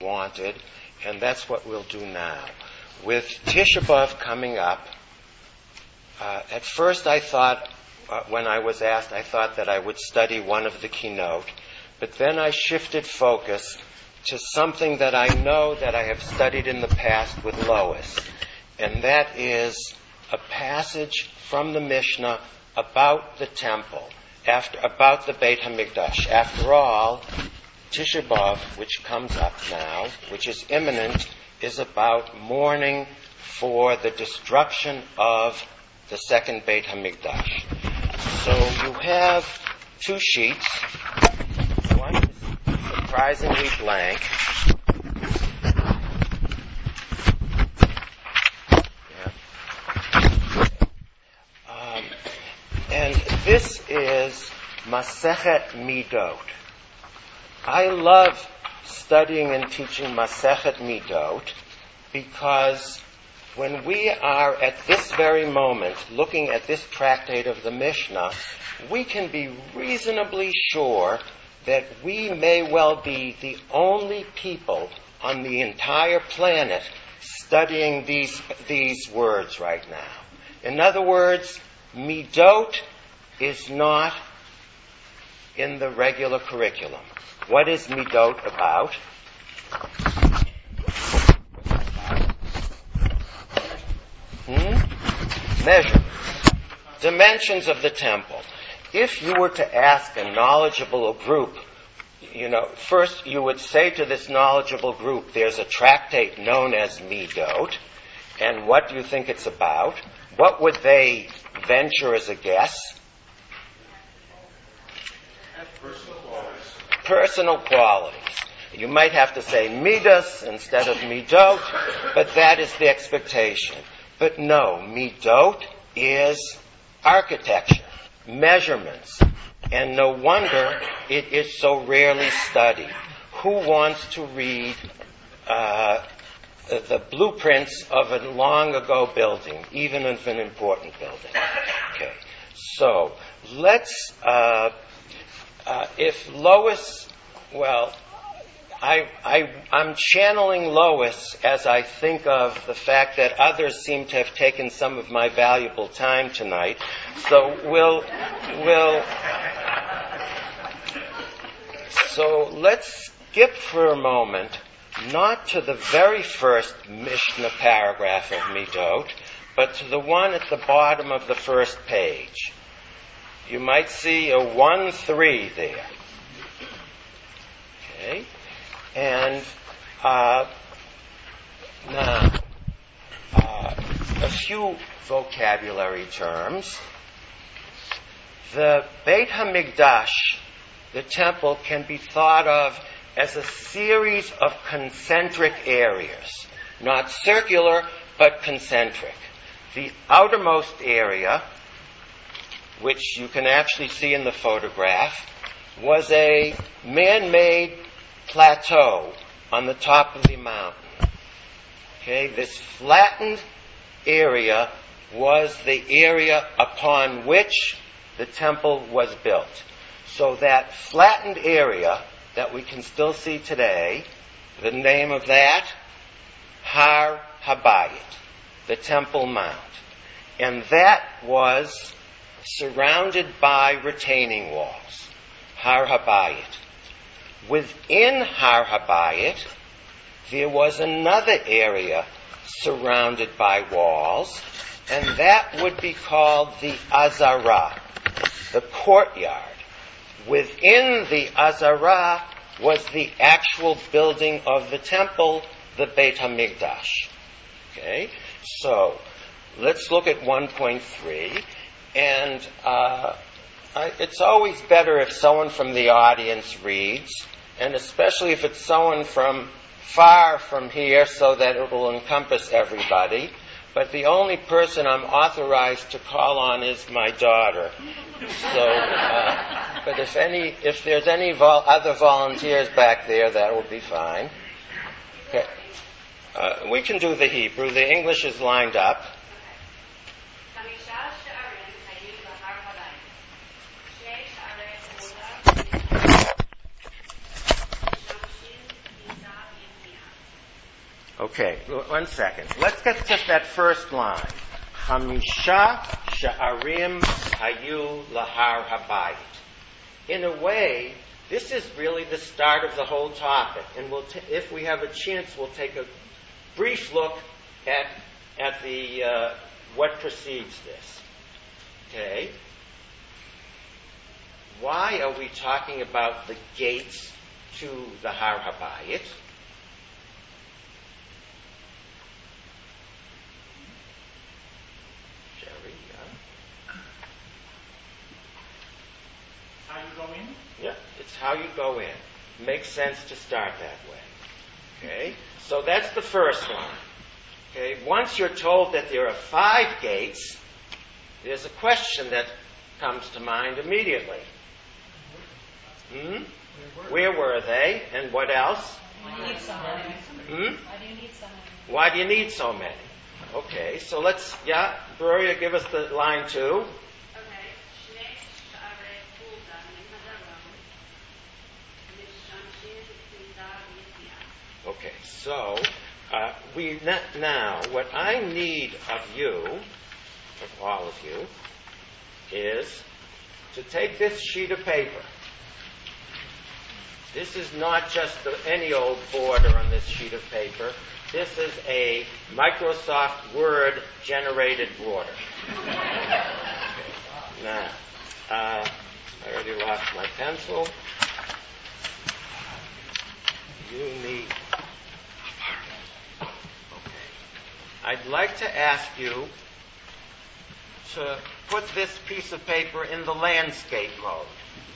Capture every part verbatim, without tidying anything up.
wanted, and that's what we'll do now. With Tisha B'Av coming up, uh, at first I thought, uh, when I was asked, I thought that I would study one of the keynote, but then I shifted focus to something that I know that I have studied in the past with Lois, and that is a passage from the Mishnah about the temple, after, about the Beit HaMikdash. After all, Tisha B'Av, which comes up now, which is imminent, is about mourning for the destruction of the second Beit HaMikdash. So you have two sheets. One is surprisingly blank. Yeah. Um, and this is Masechet Midot. I love studying and teaching Masechet Midot because when we are at this very moment looking at this tractate of the Mishnah, we can be reasonably sure that we may well be the only people on the entire planet studying these, these words right now. In other words, Midot is not in the regular curriculum. What is Midot about? Hmm? Measurements. Dimensions of the temple. If you were to ask a knowledgeable group, you know, first you would say to this knowledgeable group, there's a tractate known as Midot, and what do you think it's about? What would they venture as a guess? Personal qualities. Personal qualities. You might have to say midas instead of midot, but that is the expectation. But no, midot is architecture, measurements, and no wonder it is so rarely studied. Who wants to read uh, the blueprints of a long ago building, even of an important building? Okay, so let's. Uh, Uh, if Lois, well, I, I, I'm channeling Lois as I think of the fact that others seem to have taken some of my valuable time tonight. So we'll, we'll, so let's skip for a moment, not to the very first Mishnah paragraph of Midot, but to the one at the bottom of the first page. You might see a one three there. Okay? And uh, now, uh, a few vocabulary terms. The Beit HaMikdash, the temple, can be thought of as a series of concentric areas. Not circular, but concentric. The outermost area, which you can actually see in the photograph, was a man-made plateau on the top of the mountain. Okay, this flattened area was the area upon which the temple was built. So that flattened area that we can still see today, the name of that, Har Habayit, the Temple Mount. And that was surrounded by retaining walls, Har Habayit. Within Har Habayit, there was another area surrounded by walls, and that would be called the Azara, the courtyard. Within the Azara was the actual building of the temple, the Beit HaMikdash. Okay, so let's look at one point three. And uh, I, it's always better if someone from the audience reads, and especially if it's someone from far from here so that it will encompass everybody. But the only person I'm authorized to call on is my daughter. So, uh, but if any, if there's any vol- other volunteers back there, that will be fine. Okay. Uh, we can do the Hebrew. The English is lined up. Okay, one second. Let's get just that first line. Chamisha sha'arim hayu lahar habayit. In a way, this is really the start of the whole topic, and we'll t- if we have a chance, we'll take a brief look at at the uh, what precedes this. Okay. Why are we talking about the gates to the Har Habayit? Jerry, yeah? How you go in? Yeah, it's how you go in. Makes sense to start that way. Okay? So that's the first one. Okay? Once you're told that there are five gates, there's a question that comes to mind immediately. Hmm? Where were they, and what else? Why do you need so many? Hmm? Why do you need so many? Why do you need so many? Okay, so let's, yeah, Gloria, give us the line two. Okay, so uh, we now, what I need of you, of all of you, is to take this sheet of paper. This is not just the, any old border on this sheet of paper. This is a Microsoft Word generated border. Okay. Now, uh, I already lost my pencil. You need. Okay. I'd like to ask you to put this piece of paper in the landscape mode.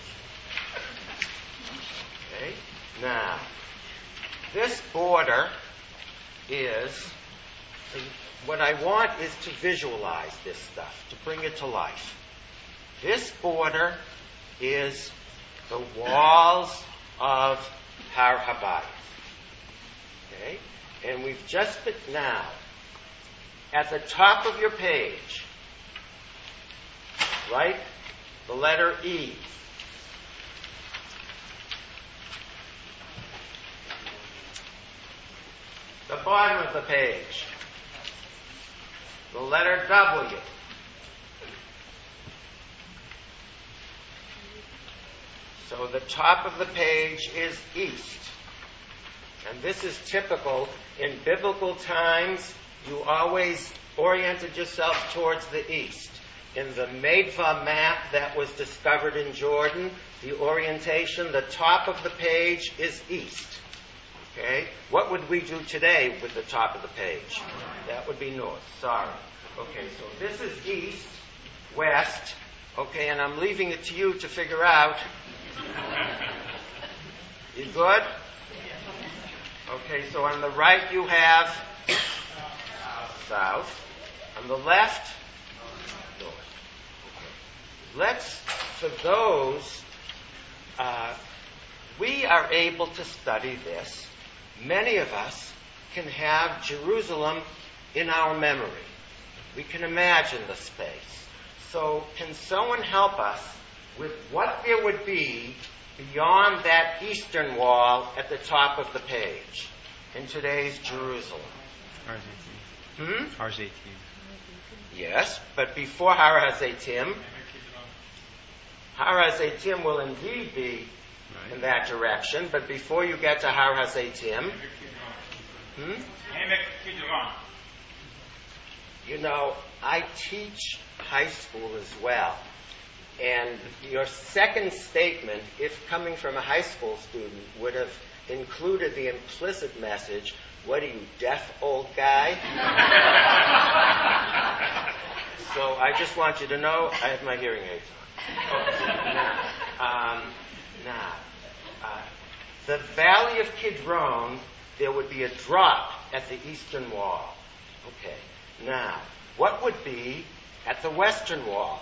Okay. Now, this border is, what I want is to visualize this stuff, to bring it to life. This border is the walls of Har Habayit. Okay? And we've just been, now, at the top of your page, write the letter E. The bottom of the page, the letter W. So the top of the page is east. And this is typical. In biblical times, you always oriented yourself towards the east. In the Medva map that was discovered in Jordan, the orientation, the top of the page is east. Okay? What would we do today with the top of the page? That would be north. Sorry. Okay, so this is east, west. Okay, and I'm leaving it to you to figure out. You good? Okay, so on the right you have south. On the left, north. Okay. Let's, for those, uh, we are able to study this. Many of us can have Jerusalem in our memory. We can imagine the space. So can someone help us with what there would be beyond that eastern wall at the top of the page in today's Jerusalem? Har Zaytim. Hmm? Har Zaytim. Yes, but before Har HaZeitim, Har HaZeitim will indeed be Right. in that direction, but before you get to Har HaZeitim, hmm? You know, I teach high school as well. And your second statement, if coming from a high school student, would have included the implicit message, what are you, deaf old guy? So I just want you to know, I have my hearing aids on. Okay, now, um, now uh, the Valley of Kidron, there would be a drop at the eastern wall. Okay, now, what would be at the western wall?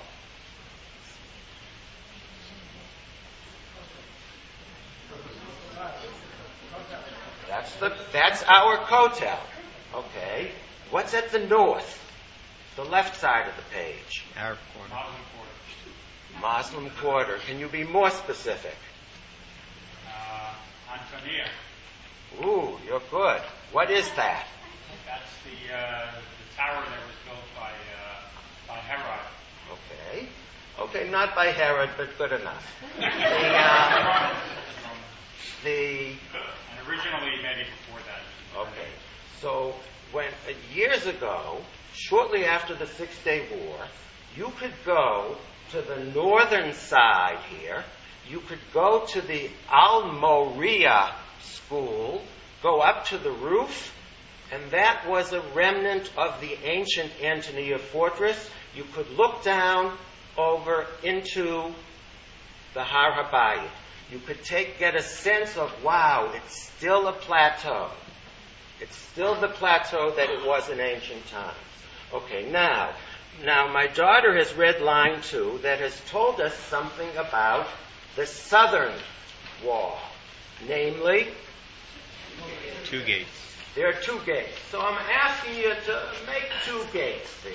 That's the that's our Kotel. Okay. What's at the north? The left side of the page. Arab quarter. Muslim quarter. Can you be more specific? Uh, Antonia. Ooh, you're good. What is that? That's the, uh, the tower that was built by, uh, by Herod. Okay. Okay, not by Herod, but good enough. The, uh, the And originally, maybe before that. Okay. So when uh, years ago, shortly after the Six-Day War, you could go to the northern side here. You could go to the Al-Moriah school, go up to the roof, and that was a remnant of the ancient Antonia fortress. You could look down over into the Har Habayit. You could take get a sense of, wow, it's still a plateau. It's still the plateau that it was in ancient times. Okay, now, now my daughter has read line two that has told us something about the southern wall. Namely, Two gates. there are two gates. So I'm asking you to make two gates there.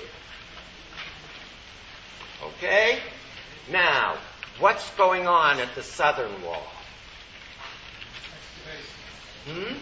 Okay? Now, what's going on at the southern wall? Hmm?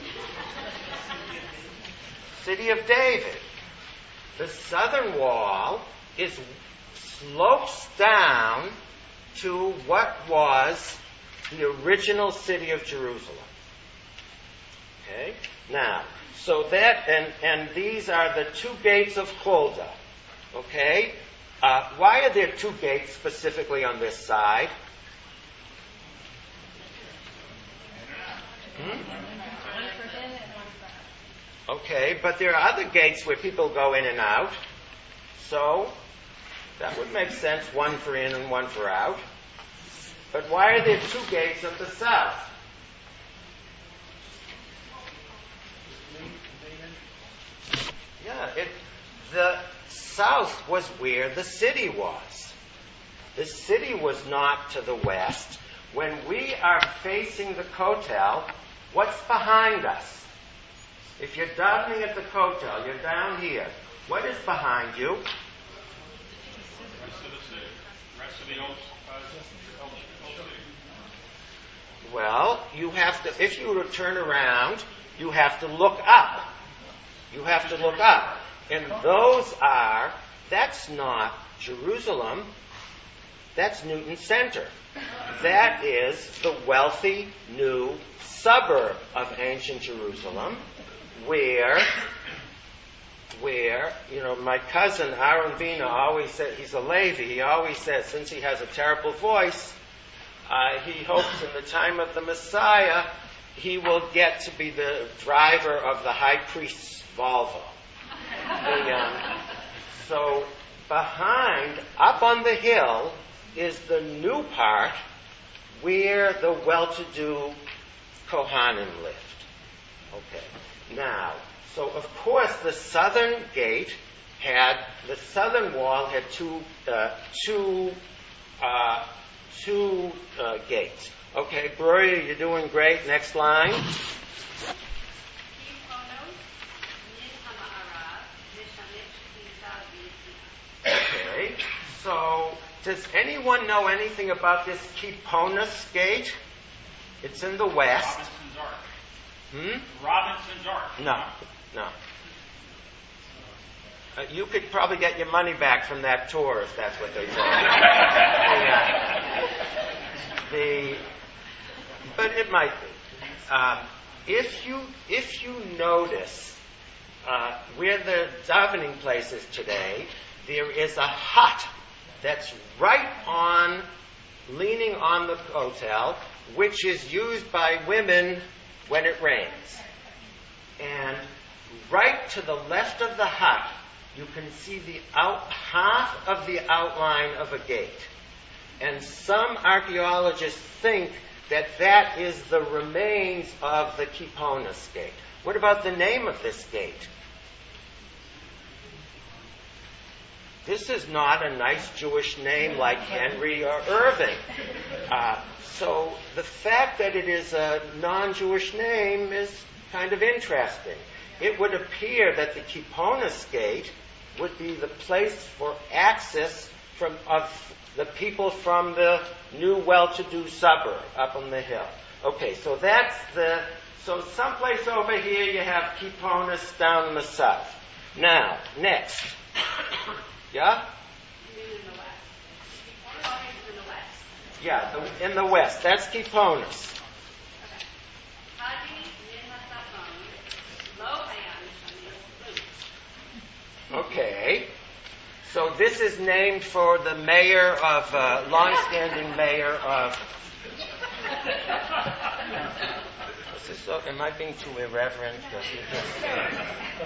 City of David. The southern wall is slopes down to what was the original city of Jerusalem. Okay? Now, so that, and, and these are the two gates of Huldah. Okay? Uh, why are there two gates specifically on this side? Hmm? Okay, but there are other gates where people go in and out. So, that would make sense, one for in and one for out. But why are there two gates at the south? Yeah, it, the south was where the city was. The city was not to the west. When we are facing the Kotel, what's behind us? If you're davening at the Kotel, you're down here. What is behind you? Rest of the city. Rest of the old, uh, old, old city. Well, you have to, if you were to turn around, you have to look up. You have to look up. And those are, that's not Jerusalem, that's Newton Center. That is the wealthy new suburb of ancient Jerusalem, where, where, you know, my cousin Aaron Vina always said, he's a Levi, he always says, since he has a terrible voice, uh, he hopes in the time of the Messiah, he will get to be the driver of the high priest's Volvo. The, um, so behind, up on the hill, is the new part where the well-to-do Kohanim lived. Okay. Now, so of course the southern gate had, the southern wall had two, uh, two, uh, two uh, gates. Okay, Broya, you're doing great. Next line. Okay, so does anyone know anything about this Kiponos gate? It's in the west. Robinson's Ark. Hmm? Robinson's Ark. No, no. Uh, you could probably get your money back from that tour if that's what they say. the, uh, the, but it might be. Uh, if you if you notice uh, where the davening place is today, there is a hut that's right on, leaning on the Kotel, which is used by women when it rains. And right to the left of the hut, you can see the out, half of the outline of a gate. And some archaeologists think that that is the remains of the Kiponos gate. What about the name of this gate? This is not a nice Jewish name like Henry or Irving. Uh, so the fact that it is a non-Jewish name is kind of interesting. It would appear that the Kiponos gate would be the place for access from of the people from the new well-to-do suburb up on the hill. Okay, so that's the So someplace over here you have Kiponis down in the south. Now, next. Yeah? In the west. Kiponis is in the west. Yeah, the, in the west. That's Kiponis. Okay. Hadi Nihasapan, Lohayan Shamis. Okay. So this is named for the mayor of, uh, long-standing mayor of... This is so, am I being too irreverent? Does he just-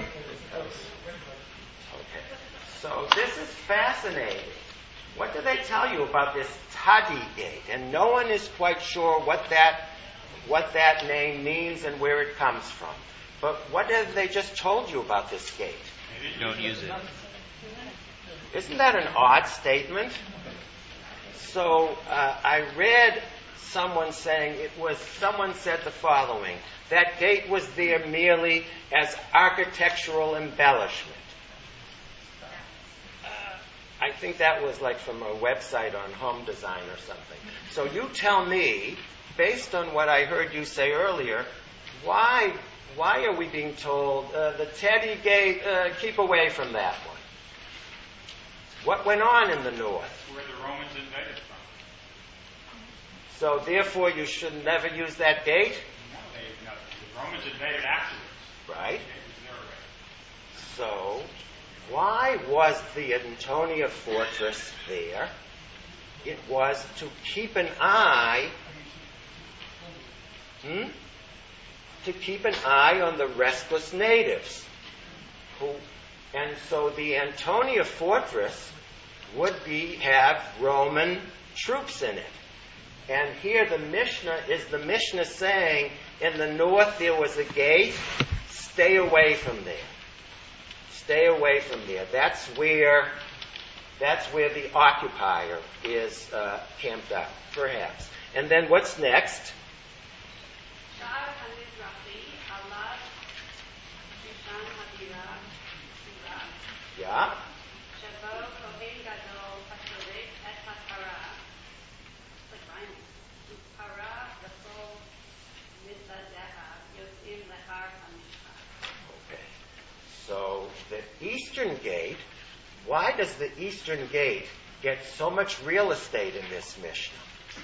Okay. So this is fascinating. What do they tell you about this Tadi gate? And no one is quite sure what that what that name means and where it comes from. But what have they just told you about this gate? Don't use it. Isn't that an odd statement? So uh, I read someone saying it was, someone said the following: that gate was there merely as architectural embellishment. I think that was like from a website on home design or something. So you tell me, based on what I heard you say earlier, why why are we being told uh, the Teddy Gate, uh, keep away from that one? What went on in the north? That's where the Romans invaded from. So therefore you should never use that gate? No, they, no, the Romans invaded afterwards. Right. It was their right. So why was the Antonia fortress there? It was to keep an eye, hmm? to keep an eye on the restless natives. Who, and so the Antonia fortress would be have Roman troops in it. And here the Mishnah is the Mishnah saying, in the north there was a gate, stay away from there. Stay away from there. That's where, that's where the occupier is uh, camped out, perhaps. And then what's next? Sha'ar HaMizrachi, Alav, Shushan Habira, Shura, Yeah. Shebo, Kohen Gadol, Pashoret, Et HaPara. It's like rhyming. Upara, Rasol, Mizbazeha, Yotzim Lechar HaMishpach. Okay. So the eastern gate, why does the eastern gate get so much real estate in this Mishnah?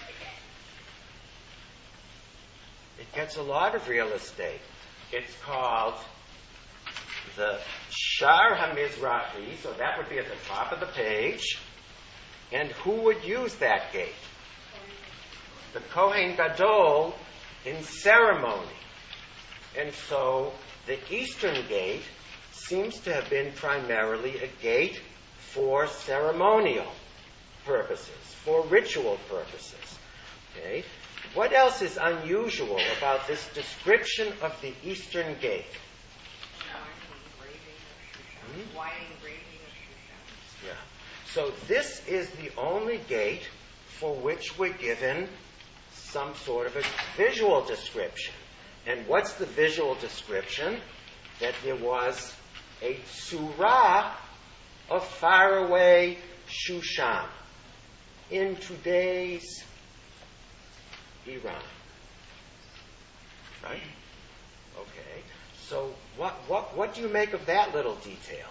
It gets a lot of real estate. It's called the Shar HaMizrachi, so that would be at the top of the page. And who would use that gate? The Kohen Gadol in ceremony. And so the eastern gate seems to have been primarily a gate for ceremonial purposes, for ritual purposes. Okay? What else is unusual about this description of the eastern gate? Hmm? Wide engraving of Shushan. Yeah. So this is the only gate for which we're given some sort of a visual description. And what's the visual description? That there was a surah of faraway Shushan in today's Iran. Right? Okay. So what what what do you make of that little detail?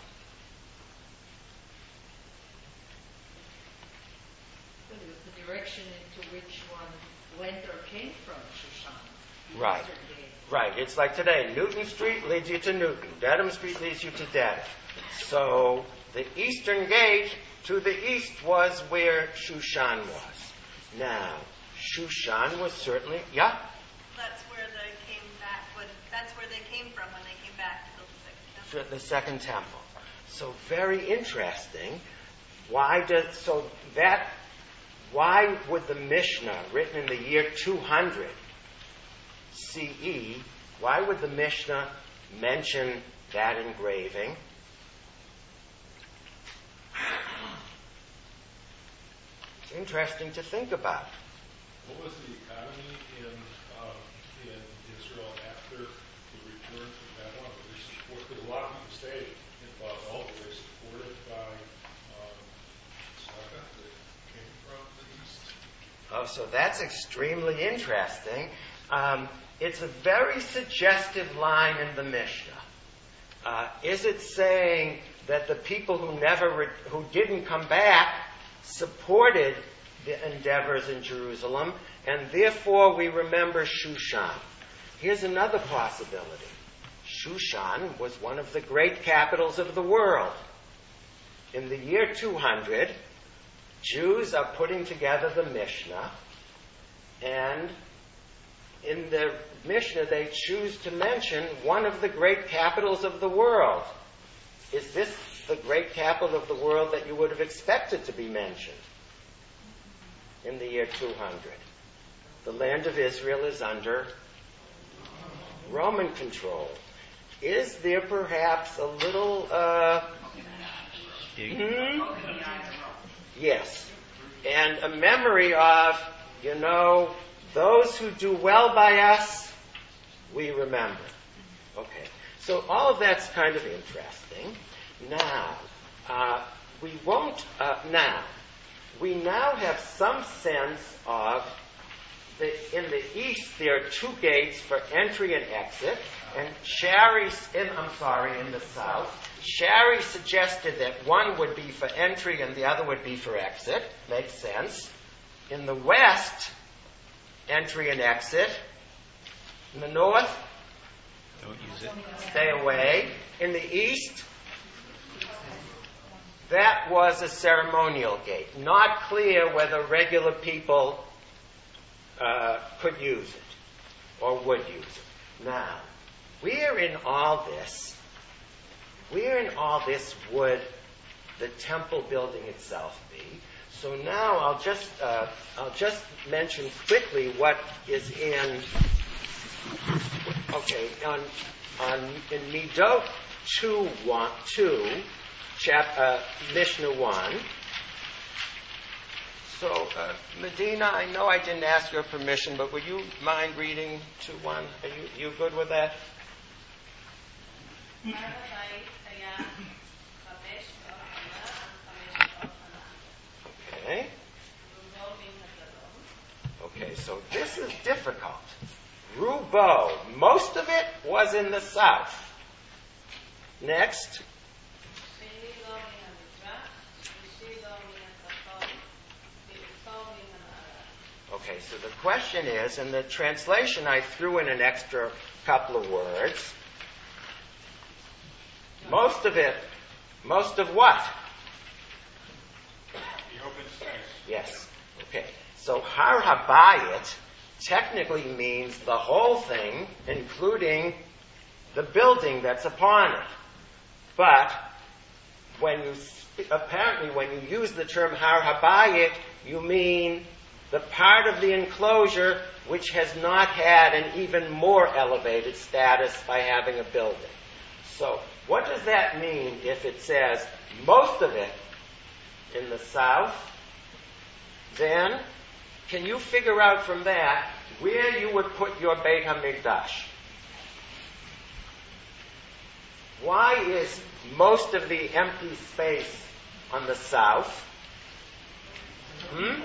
Well, it was the direction into which one went or came from Shushan. The Right. eastern gate. Right. It's like today. Newton Street leads you to Newton. Dedham Street leads you to Dedham. So the eastern gate to the east was where Shushan was. Now, Shushan was certainly, yeah? That's where they came back. When, that's where they came from when they came back to build the second temple. The second temple. So very interesting. Why does so that? Why would the Mishnah, written in the year two hundred C E, why would the Mishnah mention that engraving? It's interesting to think about. What was the economy in um, in Israel after the return from Babylon? Were they support, because a lot of people stayed in Babel. Were they supported by um, Tzedakah that came from the east? Oh, so that's extremely interesting. Um, it's a very suggestive line in the Mishnah. Uh, is it saying that the people who never, re- who didn't come back supported the endeavors in Jerusalem, and therefore we remember Shushan? Here's another possibility. Shushan was one of the great capitals of the world. In the year two hundred, Jews are putting together the Mishnah, and in the Mishnah they choose to mention one of the great capitals of the world. Is this the great capital of the world that you would have expected to be mentioned in the year two hundred? The land of Israel is under Roman control. Is there perhaps a little... Uh, hmm? Yes. And a memory of, you know, those who do well by us, we remember. Okay. So all of that's kind of interesting. Now, uh, we won't... Uh, now, we now have some sense of that in the east there are two gates for entry and exit, and Shari, in, I'm sorry, in the south, Shari suggested that one would be for entry and the other would be for exit. Makes sense. In the west, entry and exit. In the north, Don't use it. stay away. In the east, that was a ceremonial gate. Not clear whether regular people uh, could use it or would use it. Now, where in all this, where in all this would the temple building itself be? So now I'll just uh, I'll just mention quickly what is in. Okay, on on in Midot two one two, chap uh, Mishnah one. So uh, Medina, I know I didn't ask your permission, but would you mind reading two one? Are you you good with that? Okay. Okay, so this is difficult. Rubo, most of it was in the south. Next. Okay, so the question is, in the translation I threw in an extra couple of words. Most of it, most of what? The open space. Yes. Okay. So Har Habayit technically means the whole thing, including the building that's upon it. But when you apparently when you use the term Har Habayit, you mean the part of the enclosure which has not had an even more elevated status by having a building. So what does that mean if it says most of it in the south? Then, can you figure out from that where you would put your Beit HaMikdash? Why is most of the empty space on the south? Hmm?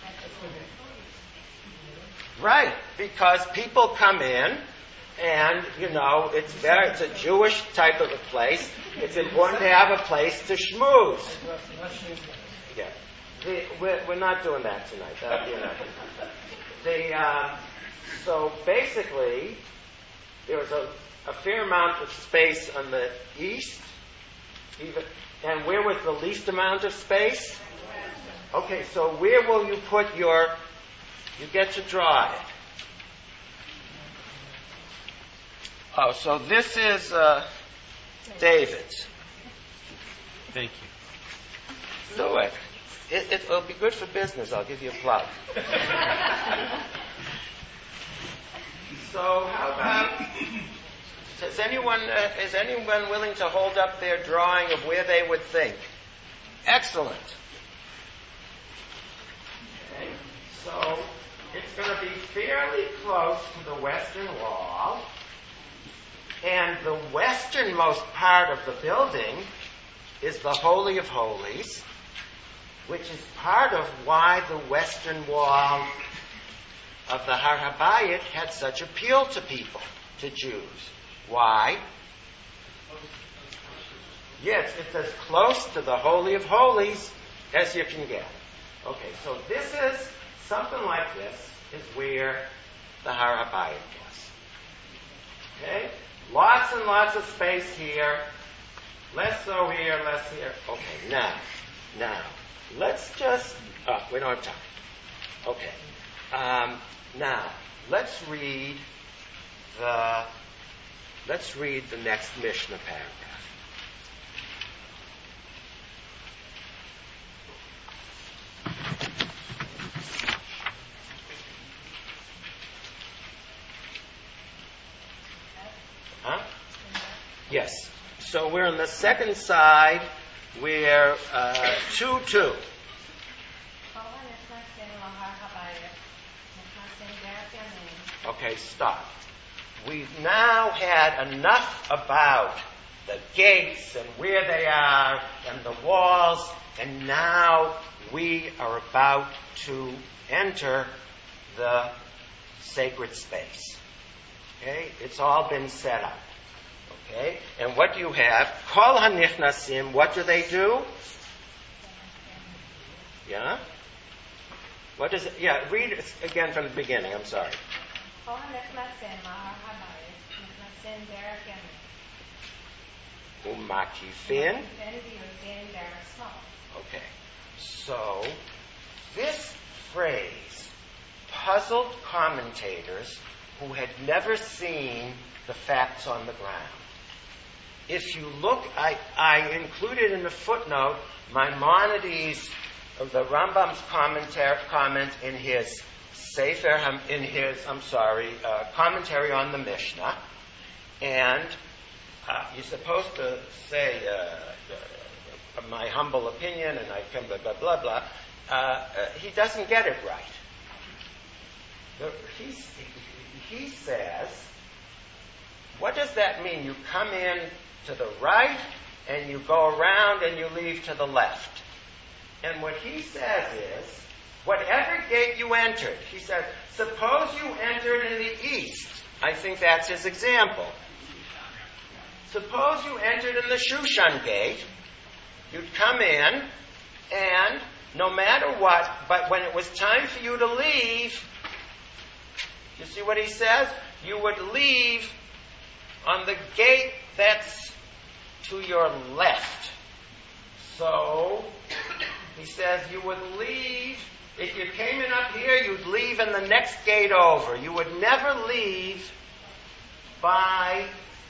Right, because people come in, and, you know, it's very, it's a Jewish type of a place. It's important to have a place to schmooze. Yeah. The, we're, we're not doing that tonight. That'll be enough. The, um, so basically, there's a, a fair amount of space on the east. Even, and where was the least amount of space? Okay, so where will you put your... You get to draw it. Oh, so this is uh, David's. Thank you. Do it. it. It will be good for business. I'll give you a plug. So, how about... Is anyone, uh, is anyone willing to hold up their drawing of where they would think? Excellent. Okay. So, it's going to be fairly close to the western wall. And the westernmost part of the building is the Holy of Holies, which is part of why the western wall of the Har HaBayit had such appeal to people, to Jews. Why? Yes, it's as close to the Holy of Holies as you can get. Okay, so this is, something like this is where the Har HaBayit was. Okay? Lots and lots of space here. Less so here, less here. Okay, now, now, let's just, oh, we don't have time. Okay. Um, now, let's read the, let's read the next Mishnah paragraph. Huh? Yes. So we're on the second side. We're uh, two two. Okay, stop. We've now had enough about the gates and where they are and the walls, and now we are about to enter the sacred space. Okay? It's all been set up. Okay? And what do you have? Kol hanichnasim, what do they do? Yeah? What is it? Yeah, read it again from the beginning. I'm sorry. Umakifin. Okay. So, this phrase puzzled commentators who had never seen the facts on the ground. If you look, I, I included in the footnote Maimonides, the Rambam's commentary, comment in his Sefer, in his, I'm sorry, uh, commentary on the Mishnah, and uh, you're supposed to say uh, uh, my humble opinion, and I come blah blah blah blah. Uh, uh, he doesn't get it right. The, he's, he, he says, what does that mean? You come in to the right, and you go around, and you leave to the left. And what he says is, whatever gate you entered, he said, suppose you entered in the east. I think that's his example. Suppose you entered in the Shushan gate. You'd come in, and no matter what, but when it was time for you to leave, you see what he says? You would leave on the gate that's to your left. So, he says you would leave, if you came in up here, you'd leave in the next gate over. You would never leave by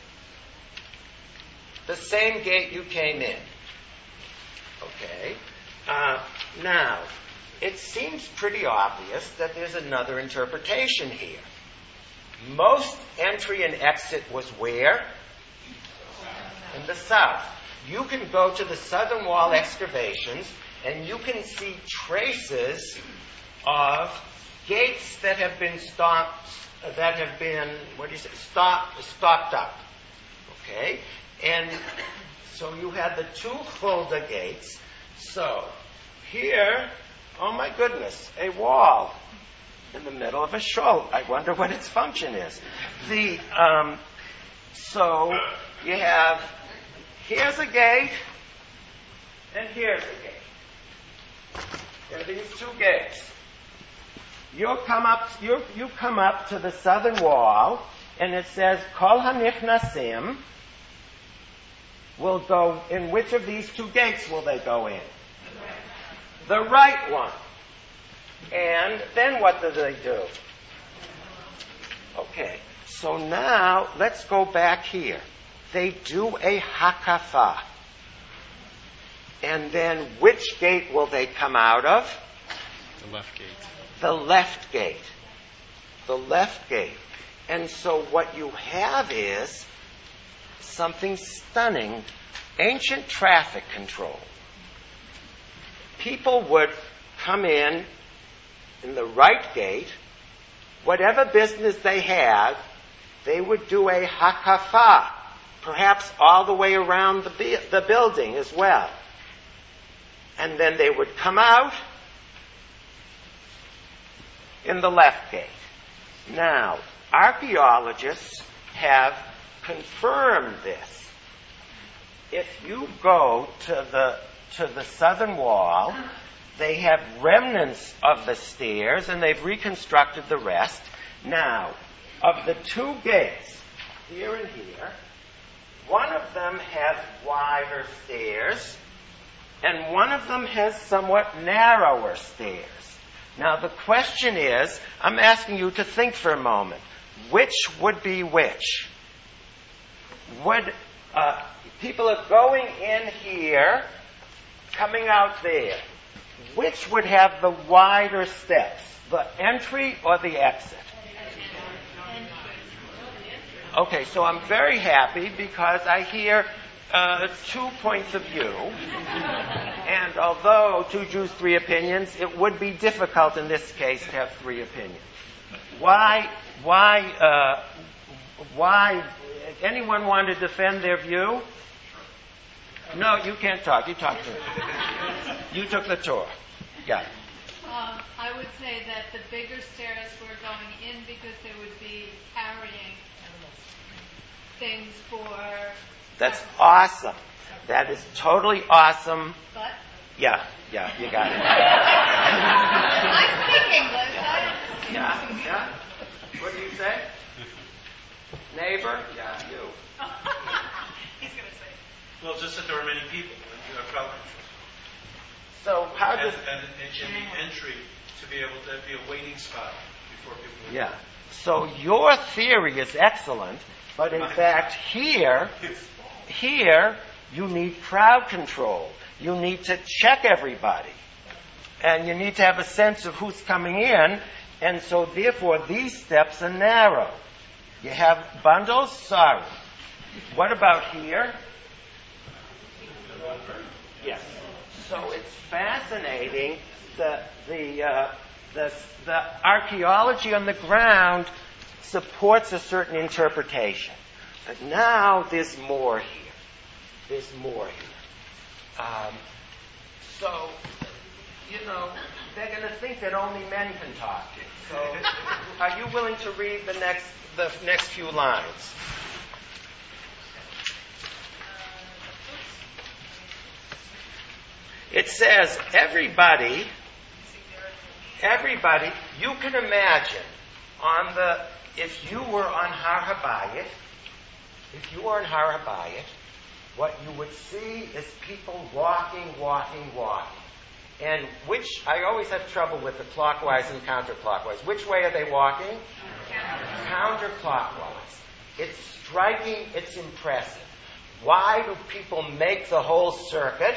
the same gate you came in. Okay? Uh, now, it seems pretty obvious that there's another interpretation here. Most entry and exit was where? In the south. You can go to the southern wall excavations and you can see traces of gates that have been stopped, that have been, what do you say, stopped, stopped up. Okay? And so you had the two Hulda gates. So, here, oh my goodness, a wall in the middle of a shul. I wonder what its function is. The, um, so, you have, here's a gate, and here's a gate. There are these two gates. You come up, you, you come up to the southern wall, and it says, Kol hanichnasim will go, in which of these two gates will they go in? The right one. And then what do they do? Okay, so now let's go back here. They do a hakafa. And then which gate will they come out of? The left gate. The left gate. The left gate. And so what you have is something stunning. Ancient traffic control. People would come in in the right gate. Whatever business they had, they would do a hakafa, perhaps all the way around the, the building as well. And then they would come out in the left gate. Now, archaeologists have confirmed this. If you go to the to the southern wall, they have remnants of the stairs, and they've reconstructed the rest. Now, of the two gates, here and here, one of them has wider stairs, and one of them has somewhat narrower stairs. Now, the question is, I'm asking you to think for a moment. Which would be which? Would uh, people are going in here, coming out there. Which would have the wider steps, the entry or the exit? Okay, so I'm very happy because I hear uh, two points of view. And although two Jews, three opinions, it would be difficult in this case to have three opinions. Why, why, uh, why, anyone want to defend their view? No, you can't talk. You talk to me. You took the tour. Yeah. Um, I would say that the bigger stairs were going in because they would be carrying things for... That's awesome. That is totally awesome. But? Yeah, yeah, you got it. I speak English. I... Yeah, yeah. What do you say? Neighbor? Yeah, you. He's going to say. Well, just that there were many people and you have crowd control. So how And, does... and, and in the entry to be able to be a waiting spot before people... Yeah. So your theory is excellent, but in fact here, here you need crowd control. You need to check everybody. And you need to have a sense of who's coming in, and so therefore these steps are narrow. You have bundles? Sorry. What about here? Yes. So it's fascinating. The the uh, the the archaeology on the ground supports a certain interpretation, but now there's more here. There's more here. Um, so you know they're going to think that only men can talk. So are you willing to read the next the next few lines? It says, everybody, everybody, you can imagine on the, if you were on Har Habayit, if you were on Har Habayit, what you would see is people walking, walking, walking. And which, I always have trouble with the clockwise and counterclockwise. Which way are they walking? Counterclockwise. It's striking, it's impressive. Why do people make the whole circuit?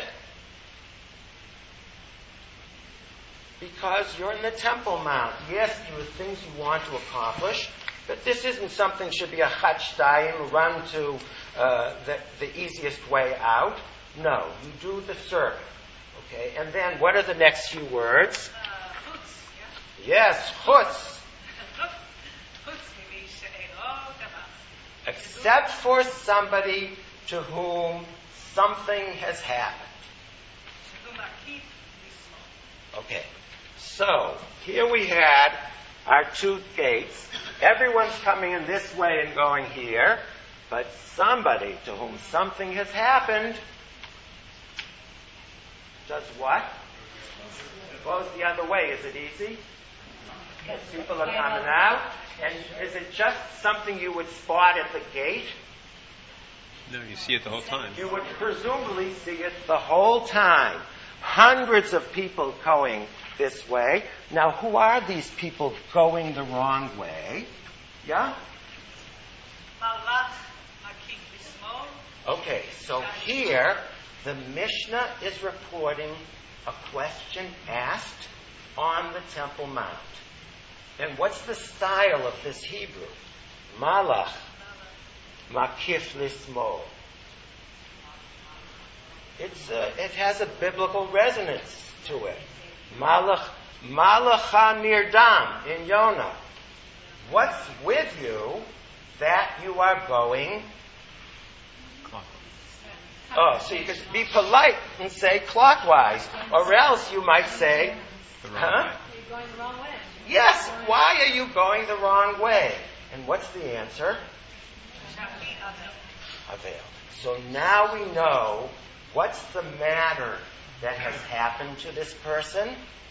Because you're in the Temple Mount. Yes, there are things you want to accomplish, but this isn't something should be a chatchtayim, run to uh, the, the easiest way out. No, you do the circuit. Okay, and then what are the next few words? Uh, chutz, yeah? Yes, chutz. Chutz means she'elo davar. Except for somebody to whom something has happened. Okay. So, here we had our two gates. Everyone's coming in this way and going here, but somebody to whom something has happened does what? Goes the other way. Is it easy? As people are coming out? And is it just something you would spot at the gate? No, you see it the whole time. You would presumably see it the whole time. Hundreds of people going this way. Now, who are these people going the wrong way? Yeah? Malach makik b'smol. Okay, so here, the Mishnah is reporting a question asked on the Temple Mount. And what's the style of this Hebrew? Malach makif lismol. It's a, it has a biblical resonance to it. Malach, Malacha Nirdam in Yonah. What's with you that you are going? Oh, so you could be polite and say clockwise, or else you might say, The wrong huh? way. You're going the wrong way. Yes, why are you going the wrong way? And what's the answer? Avail. So now we know what's the matter that has happened to this person.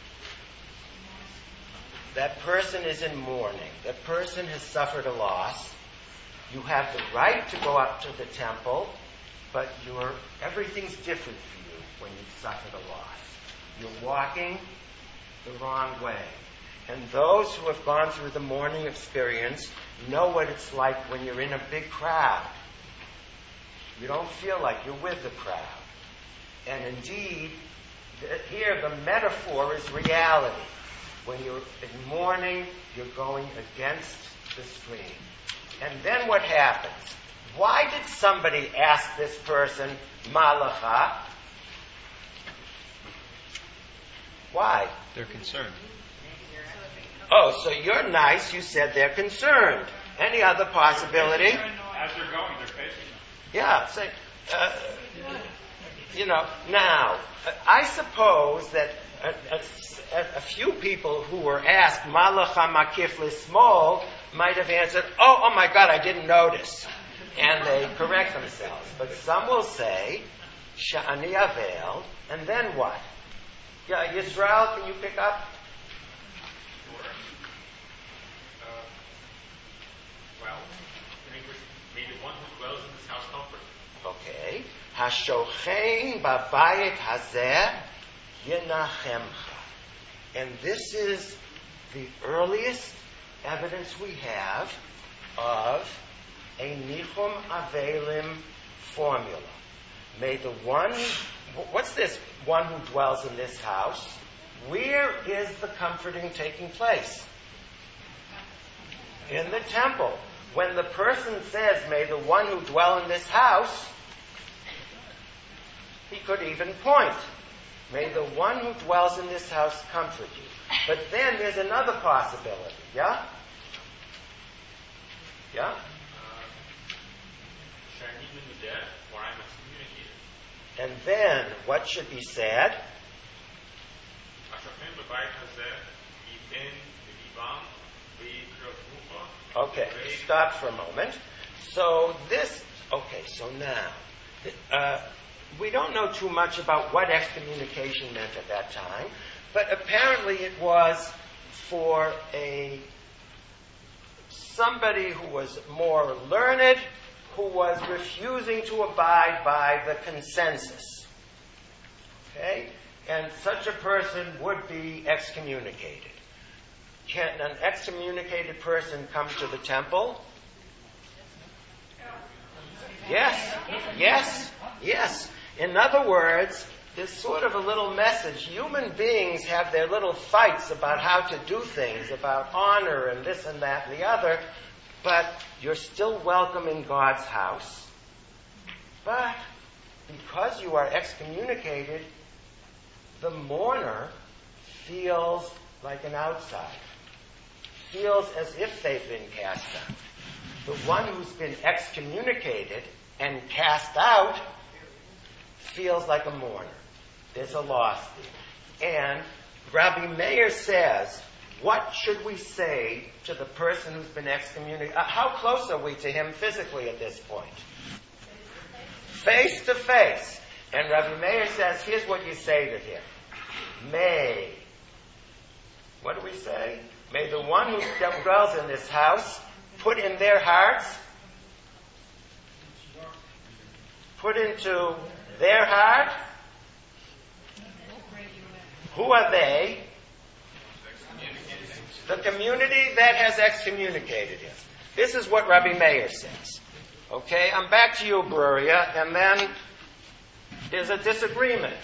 That person is in mourning. That person has suffered a loss. You have the right to go up to the temple, but you're, everything's different for you when you've suffered a loss. You're walking the wrong way. And those who have gone through the mourning experience know what it's like when you're in a big crowd. You don't feel like you're with the crowd. And indeed, here the metaphor is reality. When you're in mourning, you're going against the stream. And then what happens? Why did somebody ask this person, Malacha? Why? They're concerned. Oh, so you're nice. You said they're concerned. Any other possibility? As they're going, they're facing them. Yeah, say, uh, you know, now, I suppose that a, a, a few people who were asked, Malacha makif l'smol, might have answered, oh, oh my God, I didn't notice. And they correct themselves. But some will say, Sha'ani avel, and then what? Yeah, Yisrael, can you pick up? Sure. Uh, well, in English, may the one who dwells in this house comfort. Okay. Hashochein babayit hazeh yenachemcha. And this is the earliest evidence we have of a Nichum Avelim formula. May the one, what's this one who dwells in this house? Where is the comforting taking place? In the temple. When the person says, may the one who dwell in this house, he could even point. May the one who dwells in this house comfort you. But then there's another possibility, yeah? Yeah? Shining in the dead, or I'm excommunicated. And then what should be said? Ashafim b'bayit hazeh, yitin v'livam v'yikravucha. Okay, stop for a moment. So this, okay, so now, uh, we don't know too much about what excommunication meant at that time, but apparently it was for a somebody who was more learned, who was refusing to abide by the consensus. Okay? And such a person would be excommunicated. Can an excommunicated person come to the temple? Yes, yes, yes. In other words, there's sort of a little message. Human beings have their little fights about how to do things, about honor and this and that and the other, but you're still welcome in God's house. But because you are excommunicated, the mourner feels like an outsider, feels as if they've been cast out. The one who's been excommunicated and cast out feels like a mourner. There's a loss there. And Rabbi Meir says, what should we say to the person who's been excommunicated? Uh, how close are we to him physically at this point? Face to face. And Rabbi Meir says, here's what you say to him. May. What do we say? May the one who dwells in this house put in their hearts, put into their heart. Who are they? The community that has excommunicated him. This is what Rabbi Meir says. Okay, I'm back to you, Bruria, and then there's a disagreement.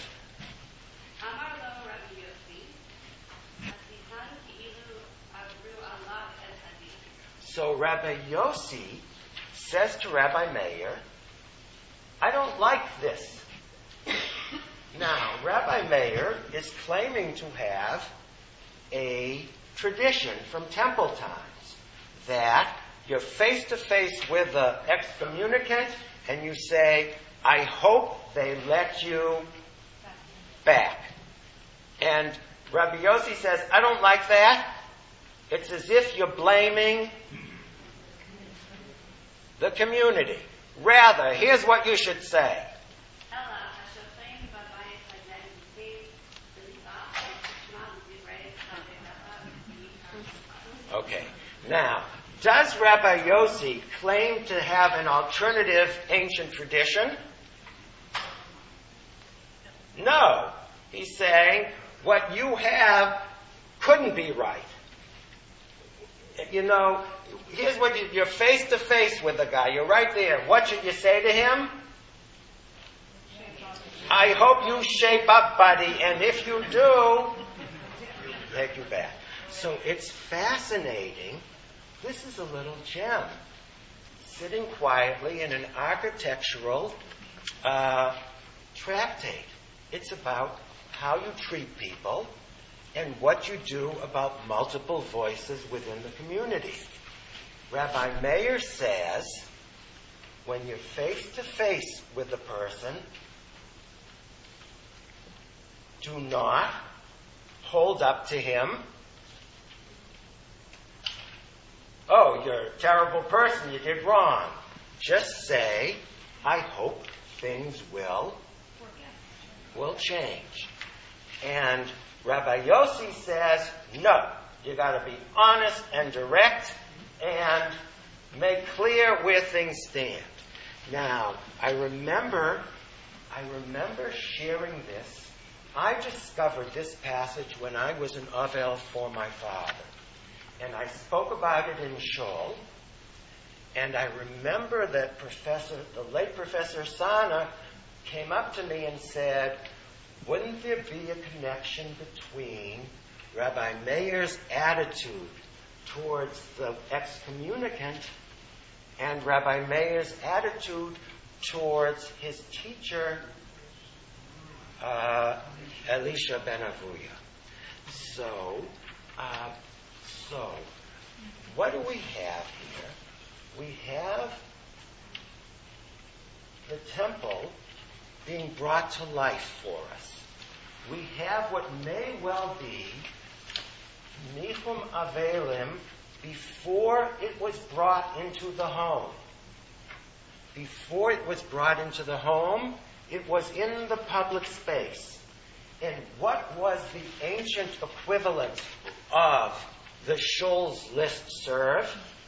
So Rabbi Yossi says to Rabbi Meir, I don't like this. Now, Rabbi Meir is claiming to have a tradition from temple times that you're face to face with the excommunicant and you say, I hope they let you back. And Rabbi Yossi says, I don't like that. It's as if you're blaming the community. Rather, here's what you should say. Okay. Now, does Rabbi Yossi claim to have an alternative ancient tradition? No. He's saying what you have couldn't be right. You know, here's what you, you're face to face with the guy. You're right there. What should you say to him? I hope you shape up, buddy, and if you do, take you back. So it's fascinating. This is a little gem sitting quietly in an architectural uh, tractate. It's about how you treat people and what you do about multiple voices within the community. Rabbi Meir says, when you're face to face with a person, do not hold up to him, oh, you're a terrible person, you did wrong. Just say, I hope things will, will change. And Rabbi Yossi says, no, you got to be honest and direct and make clear where things stand. Now, I remember, I remember sharing this. I discovered this passage when I was an Avel for my father. And I spoke about it in Shul. And I remember that Professor, the late Professor Sana came up to me and said, wouldn't there be a connection between Rabbi Meir's attitude towards the excommunicant and Rabbi Meir's attitude towards his teacher, uh, Elisha ben Avuya? So, uh, so, what do we have here? We have the temple being brought to life for us. We have what may well be Nichum Avelim before it was brought into the home. Before it was brought into the home, it was in the public space. And what was the ancient equivalent of the Shul's listserv?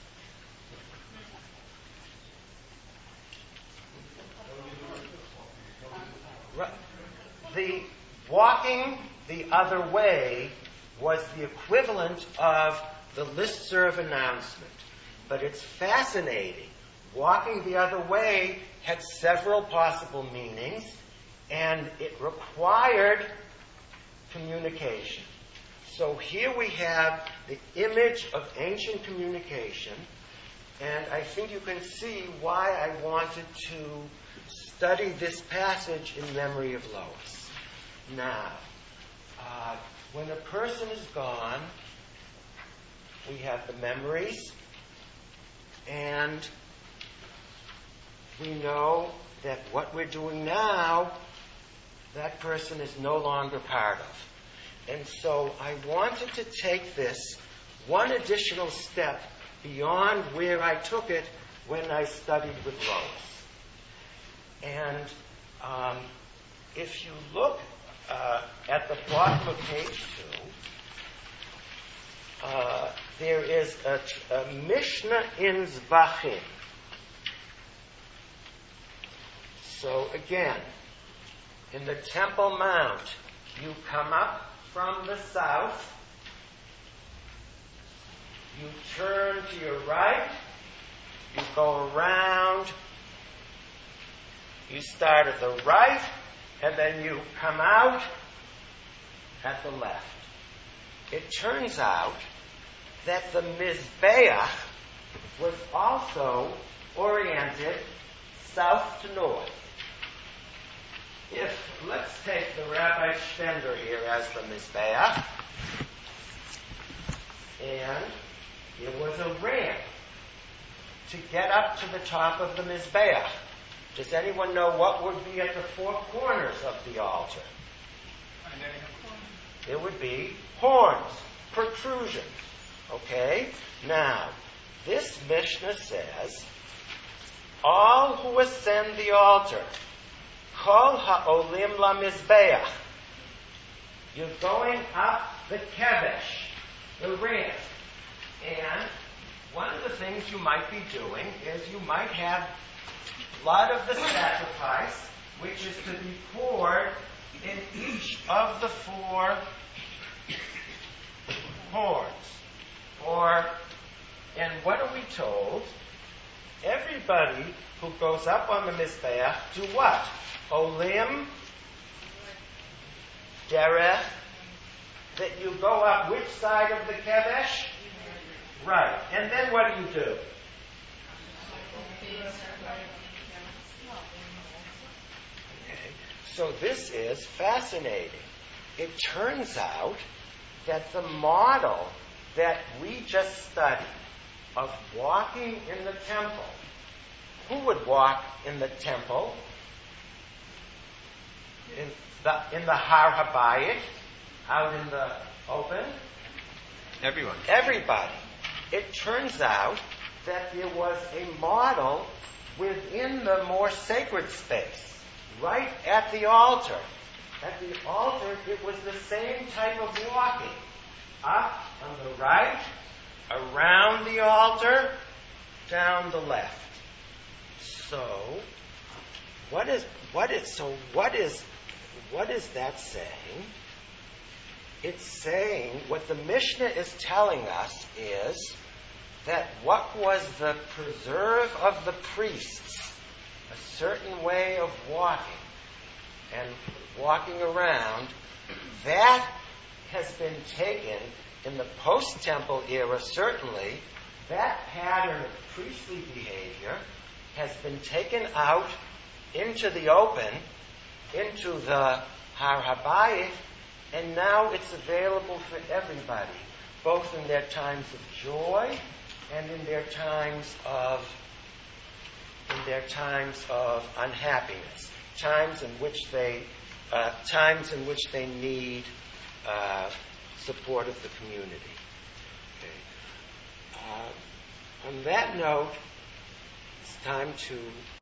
The walking the other way was the equivalent of the listserv announcement. But it's fascinating. Walking the other way had several possible meanings, and it required communication. So here we have the image of ancient communication, and I think you can see why I wanted to study this passage in memory of Lois. Now, uh, when a person is gone, we have the memories, and we know that what we're doing now, that person is no longer part of. And so I wanted to take this one additional step beyond where I took it when I studied with Lois. And um, if you look uh, at the bottom of page two, uh, there is a, a Mishnah in Zvachim. So again, in the Temple Mount, you come up from the south, you turn to your right, you go around, you start at the right, and then you come out at the left. It turns out that the Mizbeach was also oriented south to north. If, let's take the Rabbi Spender here as the Mizbeach, and there was a ramp to get up to the top of the Mizbeach. Does anyone know what would be at the four corners of the altar? There would be horns, protrusions. Okay? Now, this Mishnah says, all who ascend the altar, kol ha'olim lamizbeach, you're going up the kevesh, the ramp. And one of the things you might be doing is you might have blood of the sacrifice, which is to be poured in each of the four horns. Or, and what are we told? Everybody who goes up on the Mizbeach do what? Olim, derech, that you go up which side of the kevesh? Right. And then what do you do? Okay. So this is fascinating. It turns out that the model that we just studied of walking in the temple, who would walk in the temple? In the, in the Har HaBayit, out in the open? Everyone. Everybody. It turns out that there was a model within the more sacred space, right at the altar. At the altar, it was the same type of walking. Up on the right, around the altar, down the left. So, what is what is so what is what is that saying? It's saying what the Mishnah is telling us is that what was the preserve of the priests, a certain way of walking and walking around, that has been taken in the post-temple era, certainly, that pattern of priestly behavior has been taken out into the open, into the Har HaBayit, and now it's available for everybody, both in their times of joy and in their times of in their times of unhappiness, times in which they uh, times in which they need uh, support of the community. Okay. Uh, on that note, it's time to